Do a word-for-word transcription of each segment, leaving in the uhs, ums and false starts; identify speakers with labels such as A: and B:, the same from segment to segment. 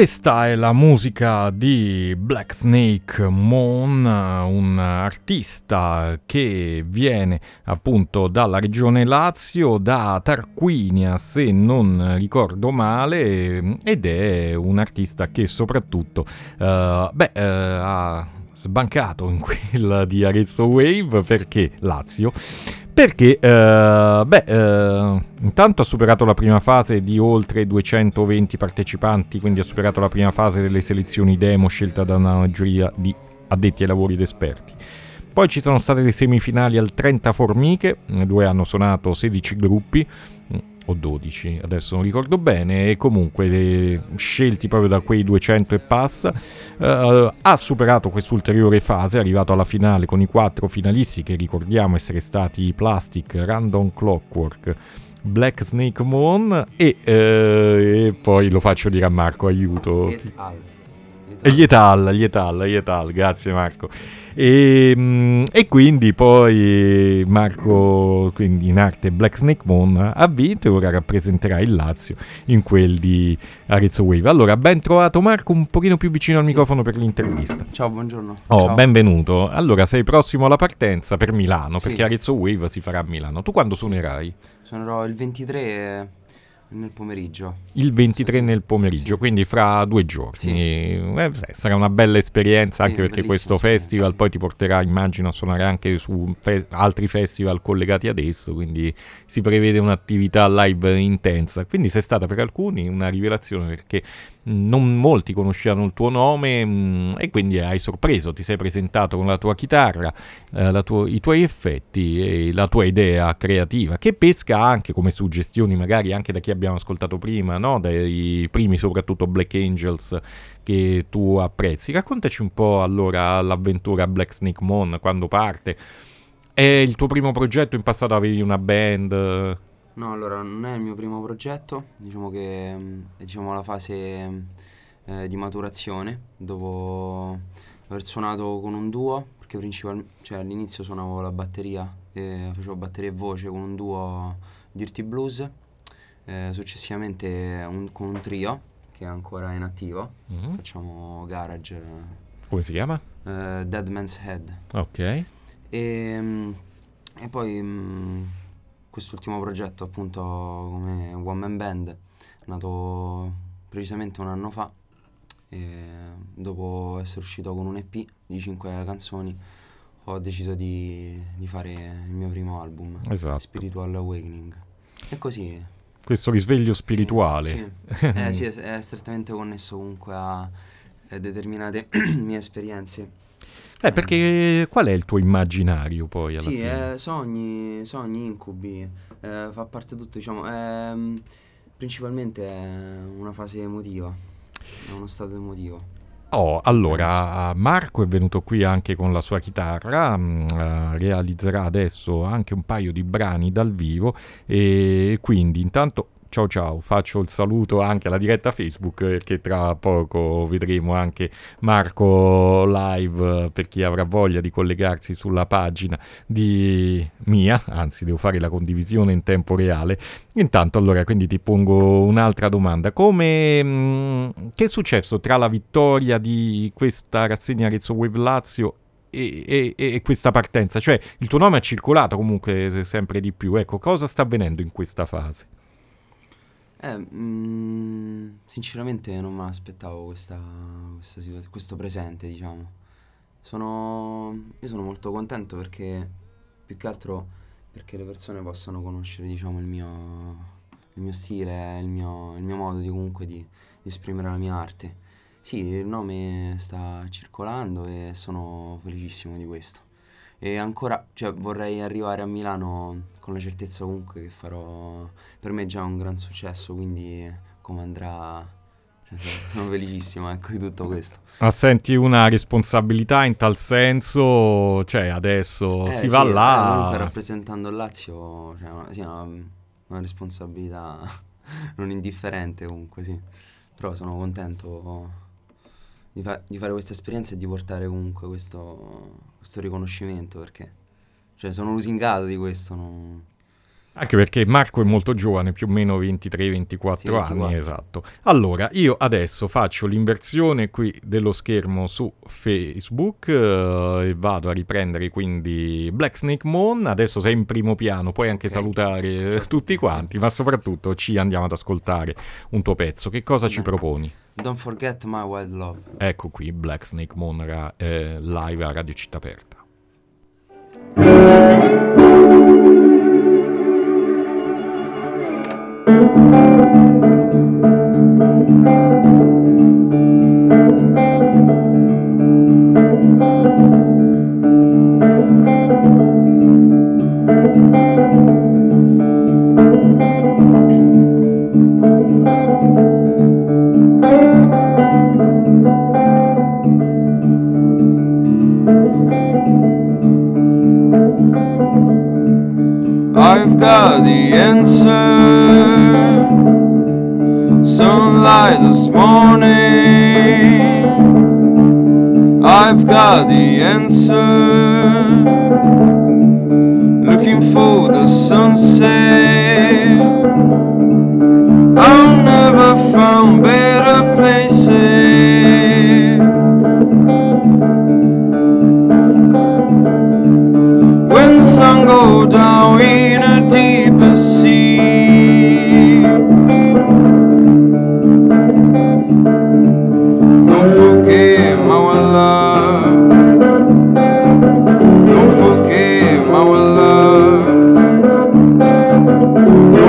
A: Questa è la musica di Black Snake Moon, un artista che viene appunto dalla regione Lazio, da Tarquinia se non ricordo male, ed è un artista che soprattutto uh, beh, uh, ha sbancato in quella di Arezzo Wave, perché Lazio. Perché, uh, beh, uh, intanto ha superato la prima fase di oltre duecentoventi partecipanti, quindi ha superato la prima fase delle selezioni demo scelta da una giuria di addetti ai lavori ed esperti. Poi ci sono state le semifinali al trenta Formiche, dove hanno suonato sedici gruppi, o dodici, adesso non ricordo bene, e comunque eh, scelti proprio da quei duecento e passa. Uh, ha superato quest'ulteriore fase, è arrivato alla finale con i quattro finalisti che ricordiamo essere stati Plastic, Random Clockwork, Black Snake Moon e, uh, e poi lo faccio dire a Marco, aiuto.
B: Et al.
A: Gli Etal, gli Etal, gli Etal, grazie Marco. E, e quindi poi Marco, quindi in arte Black Snake Moon, ha vinto e ora rappresenterà il Lazio in quel di Arezzo Wave. Allora, ben trovato Marco, un pochino più vicino al
B: Sì.
A: microfono per l'intervista.
B: Ciao, buongiorno.
A: Oh,
B: Ciao.
A: benvenuto. Allora, sei prossimo alla partenza per Milano,
B: Sì.
A: perché Arezzo Wave si farà a Milano. Tu quando suonerai?
B: Suonerò il ventitré nel pomeriggio.
A: Il ventitré
B: Sì, sì.
A: nel pomeriggio,
B: Sì.
A: quindi fra due giorni.
B: Sì.
A: Eh, sarà una bella esperienza,
B: Sì,
A: anche perché questo
B: bellissima
A: festival
B: esperienza,
A: poi ti porterà, immagino, a suonare anche su fe- altri festival collegati ad esso, quindi si prevede un'attività live intensa. Quindi sei stata per alcuni una rivelazione, perché mh, non molti conoscevano il tuo nome, mh, e quindi hai sorpreso, ti sei presentato con la tua chitarra, eh, la tuo- i tuoi effetti e la tua idea creativa, che pesca anche come suggestioni magari anche da chi abbiamo ascoltato prima, no? Dai primi soprattutto Black Angels che tu apprezzi. Raccontaci un po' allora l'avventura Black Snake Moon, quando parte. È il tuo primo progetto? In passato avevi una band?
B: No, allora, non è il mio primo progetto, diciamo che mh, è diciamo la fase mh, eh, di maturazione, dopo aver suonato con un duo, perché principal- cioè, all'inizio suonavo la batteria, e facevo batteria e voce con un duo Dirty Blues, eh, successivamente un- con un trio che è ancora in attivo,
A: Mhm.
B: facciamo garage,
A: Come si chiama?
B: eh, Dead Man's Head.
A: Ok.
B: E, mm, e poi mm, quest'ultimo progetto, appunto, come one man band, è nato precisamente un anno fa, e dopo essere uscito con un E P di cinque canzoni ho deciso di, di fare il mio primo album,
A: Esatto.
B: Spiritual Awakening. E così.
A: Questo risveglio
B: Sì,
A: spirituale.
B: sì. Eh, sì, è, è strettamente connesso comunque a eh, determinate mie esperienze.
A: Eh, perché qual è il tuo immaginario poi alla
B: Sì,
A: fine?
B: eh, sogni, sogni, incubi, eh, fa parte tutto, diciamo, ehm, principalmente è una fase emotiva, è uno stato emotivo.
A: Oh,
B: Intenso.
A: allora, Marco è venuto qui anche con la sua chitarra, mh, eh, realizzerà adesso anche un paio di brani dal vivo, e quindi intanto ciao ciao, faccio il saluto anche alla diretta Facebook, perché tra poco vedremo anche Marco live, per chi avrà voglia di collegarsi sulla pagina di mia, anzi devo fare la condivisione in tempo reale. Intanto allora quindi ti pongo un'altra domanda: come mh, che è successo tra la vittoria di questa rassegna Arezzo Wave Lazio e, e- e questa partenza? Cioè il tuo nome è circolato comunque sempre di più, ecco, cosa sta avvenendo in questa fase?
B: Eh, mm, sinceramente non me l'aspettavo questa, questa situazione, questo presente, diciamo. Sono, io sono molto contento perché, più che altro, perché le persone possano conoscere, diciamo, il mio, il mio stile, il mio, il mio modo di comunque di, di esprimere la mia arte. Sì, il nome sta circolando e sono felicissimo di questo. E ancora, cioè, vorrei arrivare a Milano con la certezza comunque che farò, per me è già un gran successo, quindi come andrà, cioè, sono felicissimo, ecco, di tutto questo.
A: Ma senti una responsabilità in tal senso? Cioè adesso si
B: Eh
A: va
B: sì, eh, comunque
A: là.
B: rappresentando il Lazio, cioè, una, sì, una, una responsabilità non indifferente comunque, sì. Però sono contento di, fa- di fare questa esperienza e di portare comunque questo, questo riconoscimento, perché cioè, sono lusingato di questo. non-
A: Anche perché Marco è molto giovane, più o meno ventitré ventiquattro
B: Sì, ventiquattro.
A: anni, esatto. Allora, io adesso faccio l'inversione qui dello schermo su Facebook eh, e vado a riprendere quindi Black Snake Moon. Adesso sei in primo piano, puoi anche
B: Ok.
A: salutare eh, tutti quanti, ma soprattutto ci andiamo ad ascoltare un tuo pezzo. Che cosa ci
B: Bene.
A: proponi?
B: Don't Forget My Wild Love.
A: Ecco qui Black Snake Moon ra- eh, live a Radio Città Aperta.
B: I've got the answer. Sunlight this morning. I've got the answer. Looking for the sunset. I've never found better places. When the sun goes down in a deeper sea, don't forget my love. Don't forget my love.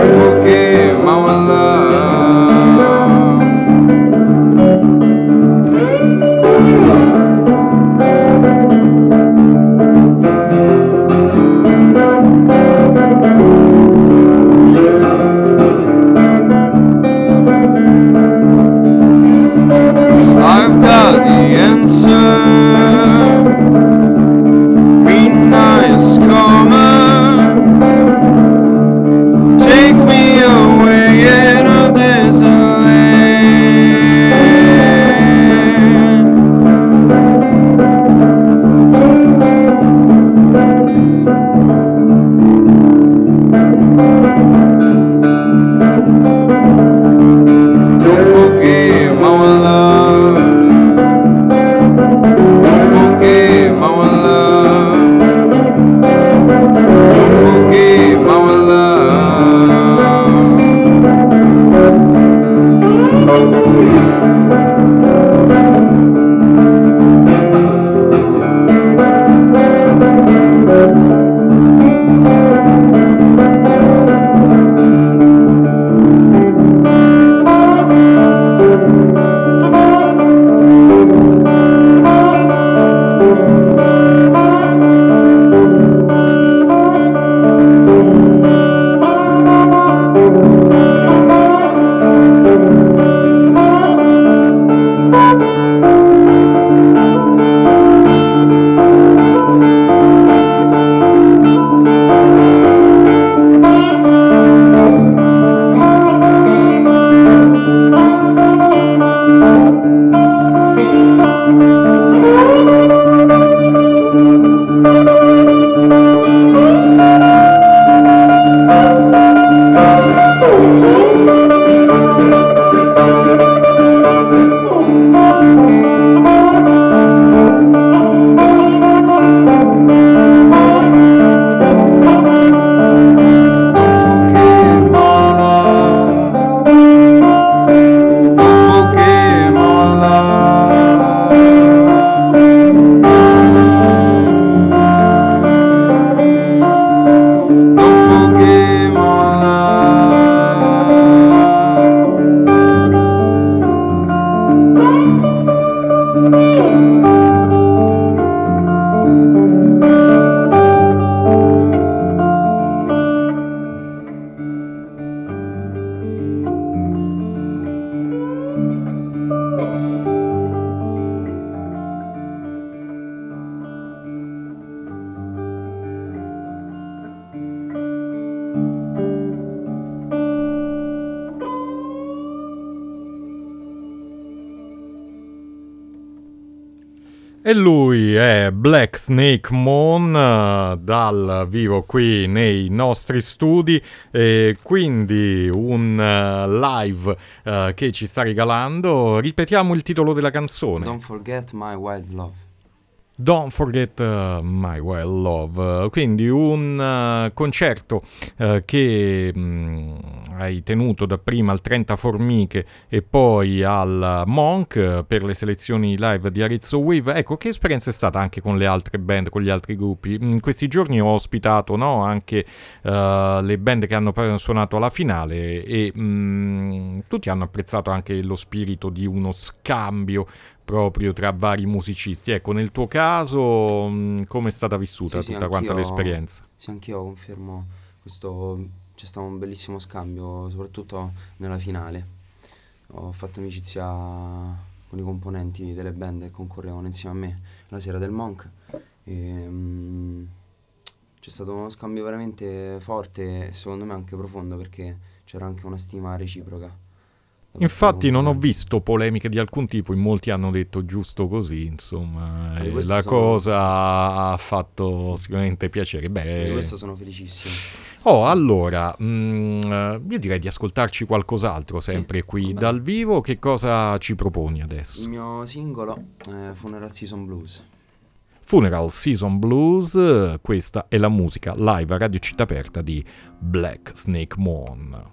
A: E lui è Black Snake Moon, uh, dal vivo qui nei nostri studi, e quindi un uh, live uh, che ci sta regalando. Ripetiamo il titolo della canzone.
B: Don't Forget My Wild Love.
A: Don't Forget uh, My Wild Love, quindi un uh, concerto uh, che mh, hai tenuto dapprima al trenta Formiche e poi al Monk uh, per le selezioni live di Arezzo Wave. Ecco, che esperienza è stata anche con le altre band, con gli altri gruppi? In questi giorni ho ospitato, no, anche uh, le band che hanno suonato alla finale e mh, tutti hanno apprezzato anche lo spirito di uno scambio proprio tra vari musicisti. Ecco, nel tuo caso mh, come è stata vissuta
B: Sì, sì,
A: tutta quanta
B: anch'io-
A: l'esperienza?
B: Sì, anch'io confermo questo. C'è stato un bellissimo scambio, soprattutto nella finale. Ho fatto amicizia con i componenti delle band che concorrevano insieme a me la sera del Monk. E, mm, c'è stato uno scambio veramente forte e secondo me anche profondo perché c'era anche una stima reciproca. da parte dei
A: Infatti non ho
B: componenti.
A: visto polemiche di alcun tipo, in molti hanno detto giusto così, insomma,
B: di
A: e
B: questo
A: la
B: sono-
A: cosa ha fatto sicuramente piacere.
B: Di
A: Beh,
B: questo sono felicissimo.
A: oh, allora, mm, eh, io direi di ascoltarci qualcos'altro sempre
B: Sì,
A: qui
B: va bene.
A: dal vivo. Che cosa ci proponi
B: Il
A: adesso?
B: mio singolo è Funeral Season Blues.
A: Funeral Season Blues, eh, questa è la musica live a Radio Città Aperta di Black Snake Moon.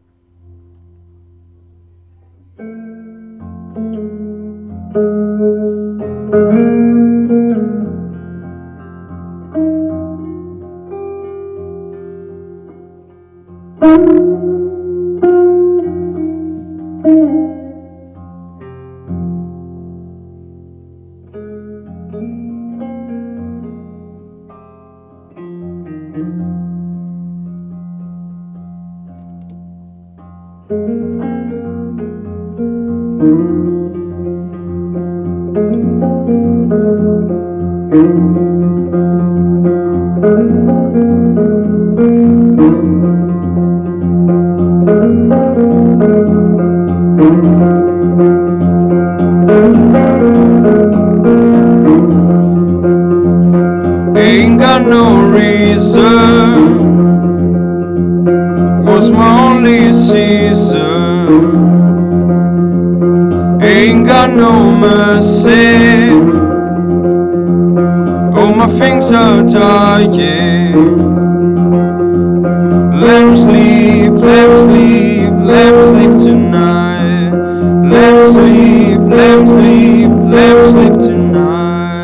C: Ain't got no reason, was my only season. Ain't got no mercy, all my things are dying. Let 'em sleep, let 'em sleep, let 'em sleep tonight. Let 'em sleep, let 'em sleep, let 'em sleep tonight.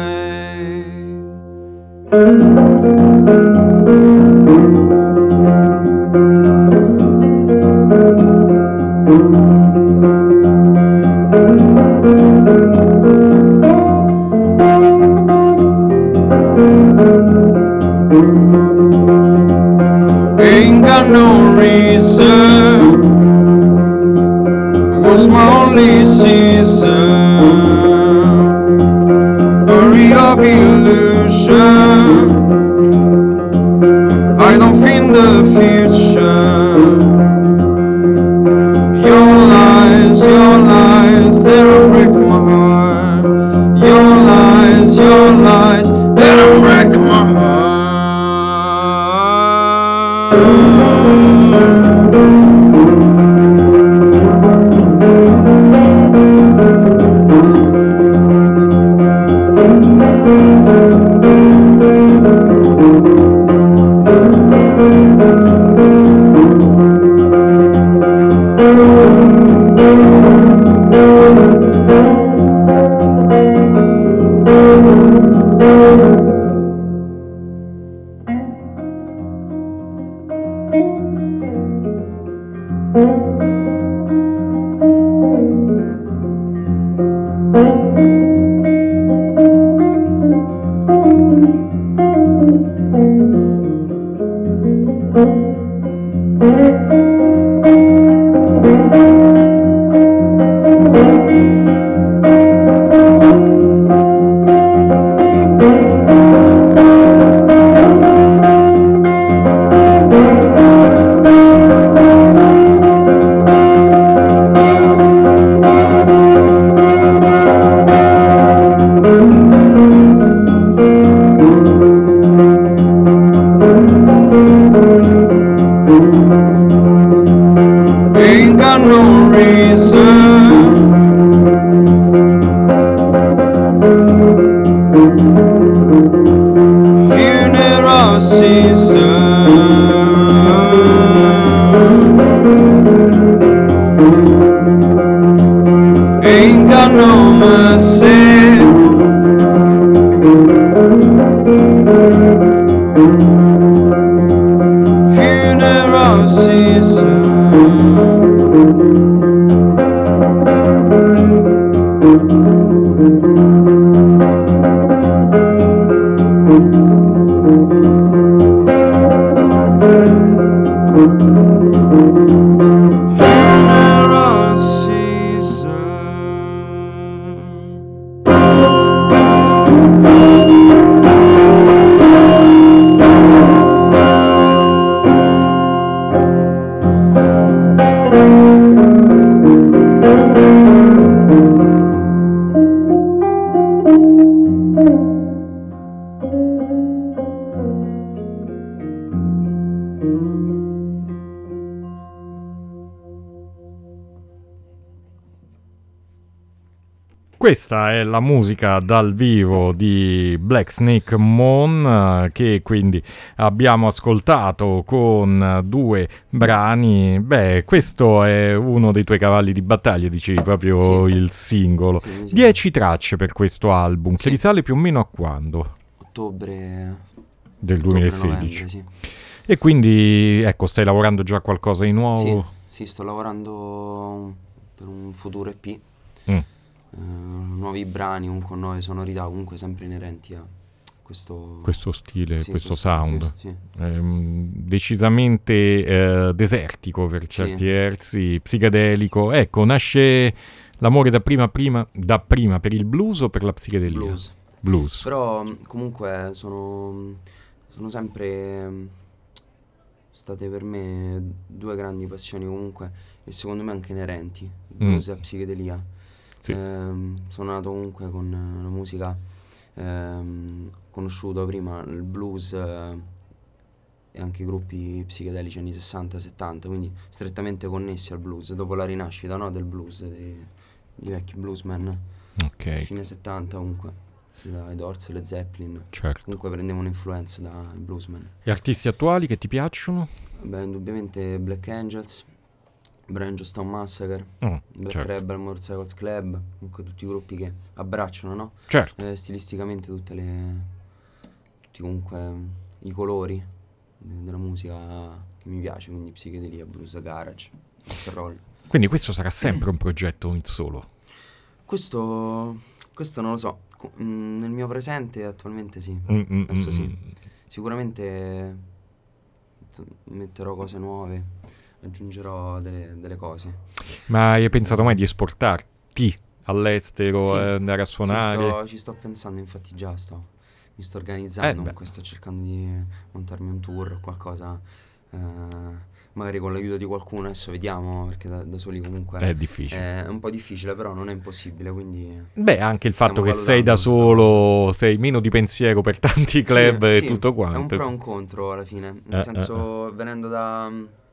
C: Ain't got no reason, was my only season. Hurry of illusion, I don't feel the future. Your lies, your lies, they'll break my heart. Your lies, your lies, they'll break my heart. reason. Funeral season. Ain't got no mercy. Funeral season. Funeral season.
A: Questa è la musica dal vivo di Black Snake Moon, eh, che quindi abbiamo ascoltato con due brani. Beh, questo è uno dei tuoi cavalli di battaglia, dicevi, proprio
B: Sì.
A: il singolo.
B: Sì, sì.
A: Dieci tracce per questo album, che
B: Sì.
A: risale più o meno a quando?
B: Ottobre,
A: Del duemilasedici.
B: ottobre-novembre, sì.
A: E quindi, ecco, stai lavorando già a qualcosa di nuovo?
B: Sì, sì, sto lavorando per un futuro E P.
A: Mm.
B: Eh, nuovi brani, comunque nuove sonorità, comunque sempre inerenti a questo,
A: Questo stile,
B: sì,
A: questo
B: questo-
A: sound.
B: sì, sì.
A: Ehm, decisamente eh, desertico per
B: Sì.
A: certi versi, psichedelico. Ecco, nasce l'amore da prima, prima, da prima per il blues o per la psichedelia?
B: Blues.
A: Blues.
B: Però mh, comunque sono, sono sempre mh, state per me due grandi passioni comunque e secondo me anche inerenti, blues
A: Mm.
B: e psichedelia.
A: Sì.
B: Ehm, sono nato comunque con eh, una musica, ehm, conosciuto prima il blues eh, e anche i gruppi psichedelici anni sessanta settanta, quindi strettamente connessi al blues, dopo la rinascita, no, del blues, dei, di vecchi bluesman,
A: Ok,
B: fine settanta comunque, sì, dai Doors, le Zeppelin,
A: certo.
B: comunque prendevano influenze dai bluesman.
A: E artisti attuali che ti piacciono?
B: Beh, indubbiamente Black Angels, Brian Jonestown Massacre,
A: Mm,
B: Black
A: certo.
B: Rebel, Motorcycles Club, comunque tutti i gruppi che abbracciano, no?
A: Certo.
B: Eh, stilisticamente tutte le, tutti comunque mm, i colori de- della musica che mi piace, quindi psichedelia, blues, garage, rock and roll.
A: Quindi questo sarà sempre un progetto in solo.
B: Questo, questo non lo so, Co- mm, nel mio presente attualmente sì,
A: Mm, mm,
B: adesso
A: mm,
B: sì.
A: mm.
B: Sicuramente t- metterò cose nuove, aggiungerò delle, delle cose.
A: Ma hai pensato mai di esportarti all'estero,
B: Sì.
A: eh, andare a
B: Ci
A: suonare?
B: sto, ci sto pensando, infatti già sto, mi sto organizzando,
A: Eh beh.
B: comunque sto cercando di montarmi un tour o qualcosa, eh, magari con l'aiuto di qualcuno, adesso vediamo, perché da, da soli comunque
A: È difficile.
B: è un po' difficile, però non è impossibile, quindi...
A: Beh, anche il
B: stiamo
A: fatto che sei da
B: valutando questa
A: solo, sei meno di pensiero per tanti club
B: Sì,
A: e
B: sì,
A: tutto
B: è un
A: quanto.
B: pro e un contro alla fine, nel
A: Eh,
B: senso, venendo da...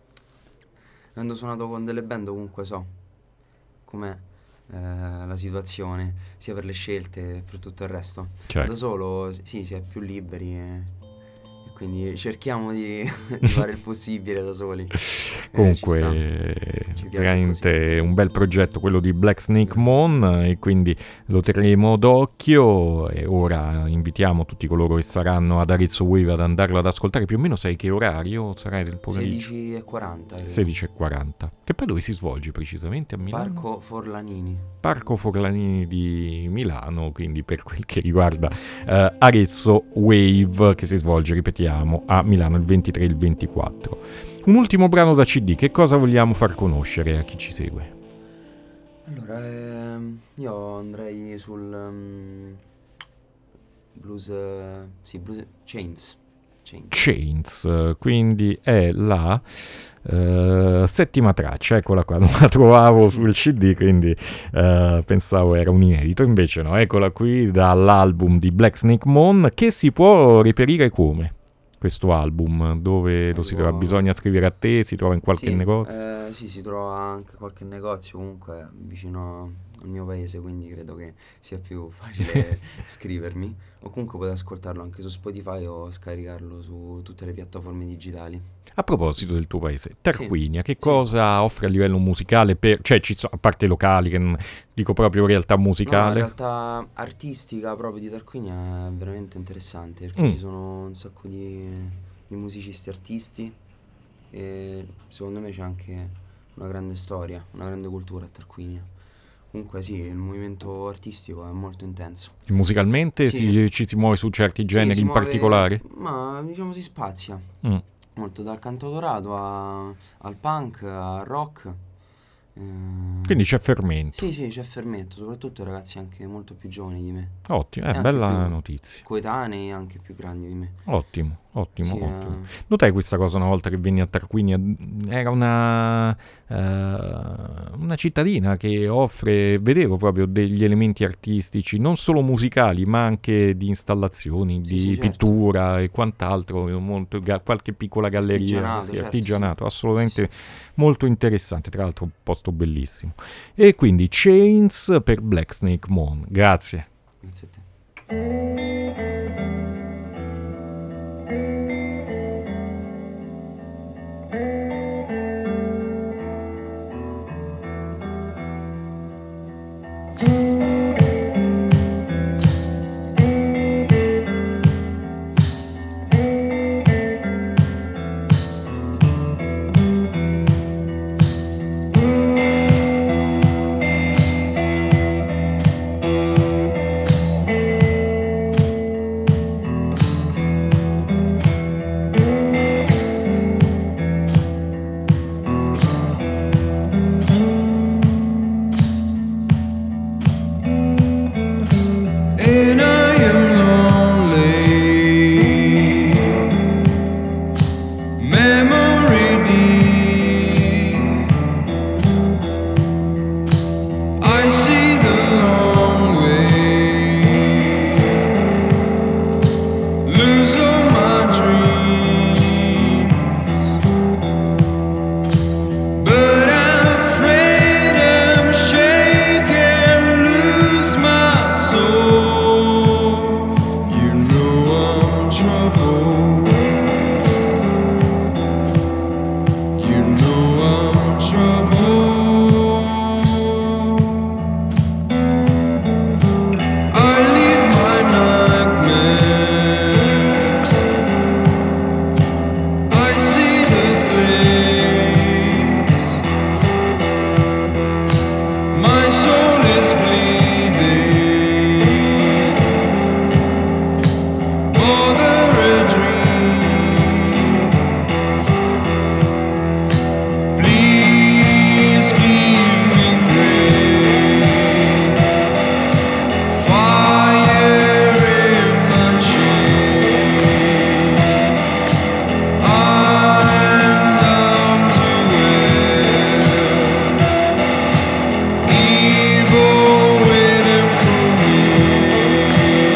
B: avendo suonato con delle band comunque so com'è eh, la situazione, sia per le scelte e per tutto il resto.
A: Certo.
B: Da solo s- sì, si è più liberi e, e quindi cerchiamo di, di fare il possibile da soli. Eh, ci
A: Comunque,
B: sta.
A: eh,
B: Ci piace
A: veramente
B: così.
A: un bel progetto quello di Black Snake
B: Grazie.
A: Moon, e quindi lo terremo d'occhio. E ora invitiamo tutti coloro che saranno ad Arezzo Wave ad andarlo ad ascoltare. Più o meno sai che orario sarai del pomeriggio?
B: sedici e quaranta credo.
A: sedici e quaranta. Che poi dove si svolge precisamente? A Milano?
B: Parco Forlanini.
A: Parco Forlanini di Milano, quindi per quel che riguarda eh, Arezzo Wave, che si svolge, ripetiamo, a Milano il ventitré e il ventiquattro. Un ultimo brano da C D, che cosa vogliamo far conoscere a chi ci segue?
B: Allora, ehm, io andrei sul ehm, blues, eh, sì, blues, Chains. Chains.
A: Chains, eh, quindi è la eh, settima traccia, eccola qua, non la trovavo sul C D, quindi eh, pensavo era un inedito, invece no, eccola qui dall'album di Black Snake Moon, che si può reperire come? questo album? Dove lo si trova? Bisogna scrivere a te? Si trova in qualche
B: Sì,
A: negozio?
B: eh, sì, si trova anche qualche negozio comunque vicino al mio paese, quindi credo che sia più facile scrivermi. O comunque potete ascoltarlo anche su Spotify o scaricarlo su tutte le piattaforme digitali.
A: A proposito del tuo paese, Tarquinia, che
B: sì.
A: cosa offre a livello musicale? Per, cioè, ci sono, a parte i locali, che non- dico proprio realtà
B: No, la
A: musicale.
B: realtà artistica proprio di Tarquinia è veramente interessante perché
A: Mm.
B: ci sono un sacco di, di musicisti artisti e secondo me c'è anche una grande storia, una grande cultura a Tarquinia. Comunque sì, il movimento artistico è molto intenso.
A: E musicalmente
B: Sì.
A: si- ci si muove su certi
B: Sì,
A: generi
B: si
A: in
B: muove-
A: particolare?
B: Ma diciamo si spazia
A: Mm.
B: molto dal cantautorato a- al punk, al rock. eh,
A: Quindi c'è fermento.
B: Sì, sì, c'è fermento, soprattutto ragazzi anche molto più giovani di me.
A: Ottimo,
B: E
A: è
B: anche
A: bella
B: più
A: notizia.
B: coetanei, anche più grandi di me.
A: Ottimo, ottimo,
B: Sì,
A: ottimo.
B: eh,
A: Notai questa cosa una volta che venni a Tarquinia? Era una, eh, una cittadina che offre, vedevo proprio degli elementi artistici, non solo musicali, ma anche di installazioni,
B: Sì,
A: di
B: sì, certo.
A: pittura e quant'altro, molto, ga- qualche piccola galleria,
B: Artigianato,
A: sì,
B: certo,
A: artigianato,
B: sì.
A: assolutamente molto interessante, tra l'altro un posto bellissimo. E quindi Chains per Black Snake Moon. Grazie.
B: Grazie a te.
C: And I am lonely. Memory deep. I see the long way. Lose all my dreams. But I'm afraid I'm shaking, lose my soul. You know I'm trouble. You know I'm trouble. I leave my nightmare. I see the slaves. My soul is bleeding. Mother a dream. Please give me grace. Fire in my shade. I'm down to hell. Evil waiting for me.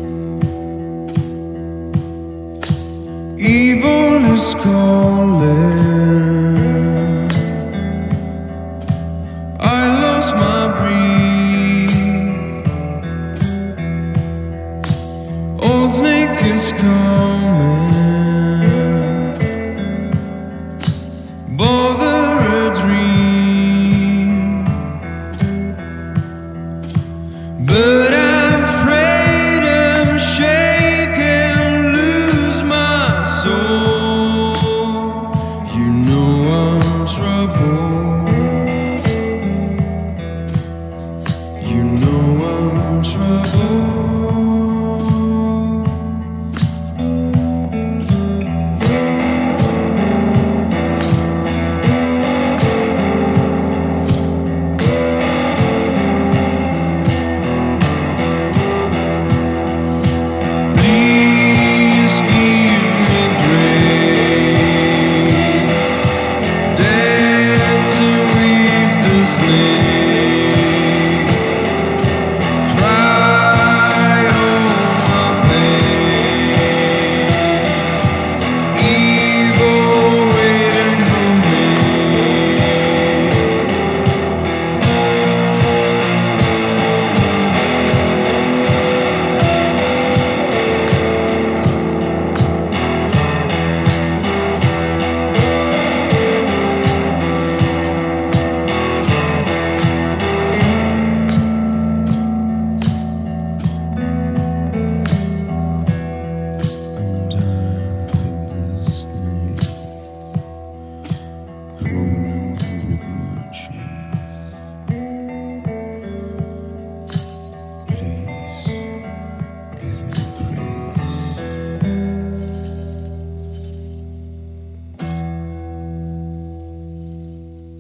C: Evil is calling.